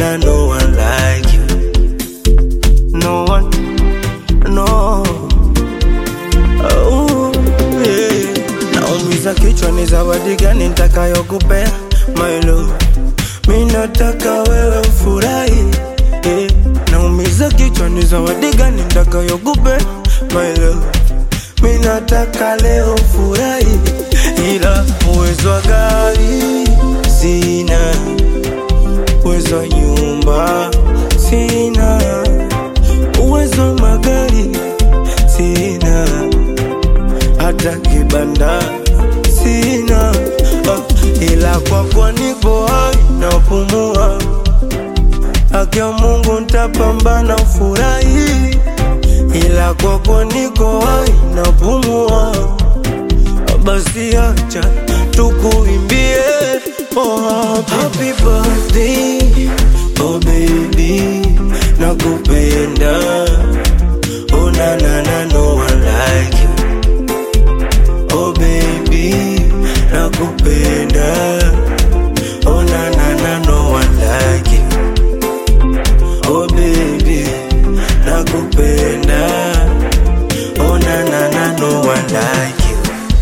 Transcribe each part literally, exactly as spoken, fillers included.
na, no one like you. No one, no. Oh, yeah. Naumiza kichwa ni zawadi gani nitakayokupea my love. Mimi nataka wewe ufurahi, yeah. Naumiza kichwa ni zawadi gani nitakayokupea my love. Mimi nataka leo ufurahi, ila uwezo wa gari sina, uwezo wa nyumba sina, uwezo wa magari sina, hata kibanda sina, uh, ila kwa kwa niko hai na pumua. Haki ya Mungu nitapambana ufurahi, ila kwa kwa niko hai na pumua. Basi acha tukuimbie, oh, happy birthday, oh baby, nakupenda, oh na na na, no one like you. Oh baby, nakupenda, oh na na na, no one like you. Oh baby, nakupenda, oh na na na, no one like you.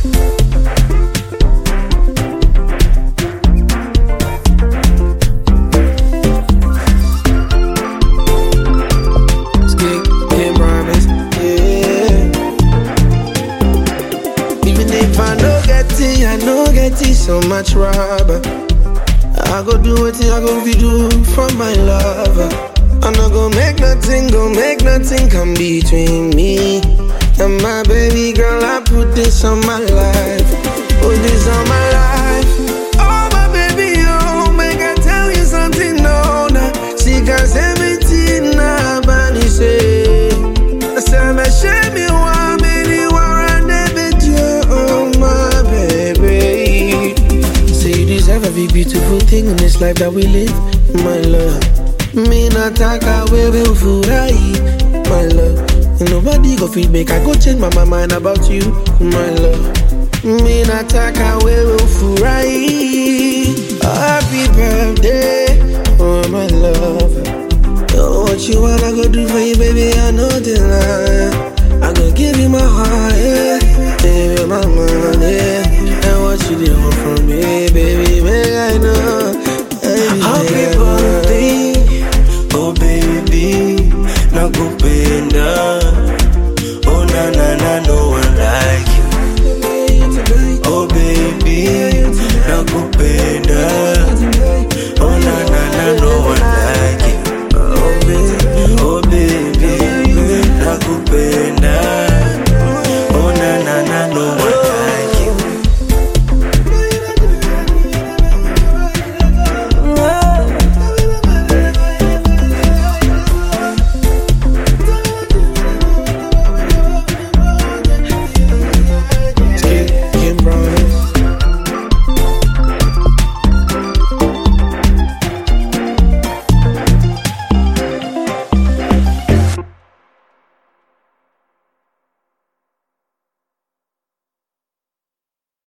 I know get it so much rubber. I go do what I go be do for my lover. I'm not gonna make nothing, go make nothing come between me and my baby girl. I put this on my life, put this on my life. Oh my baby, oh, make I tell you something, no, nah. She got seventeen, nah, but he say, I said, I shame you one minute, one never do, oh my baby. Say you deserve every beautiful thing in this life that we live, my love. Me not talk away will furahi, my love. And nobody go feel make I go change my, my mind about you, my love. Me not talk away will furahi. Happy birthday, oh my love. Oh, what you want I go do for you, baby, I know the lie. I go give you my heart, yeah.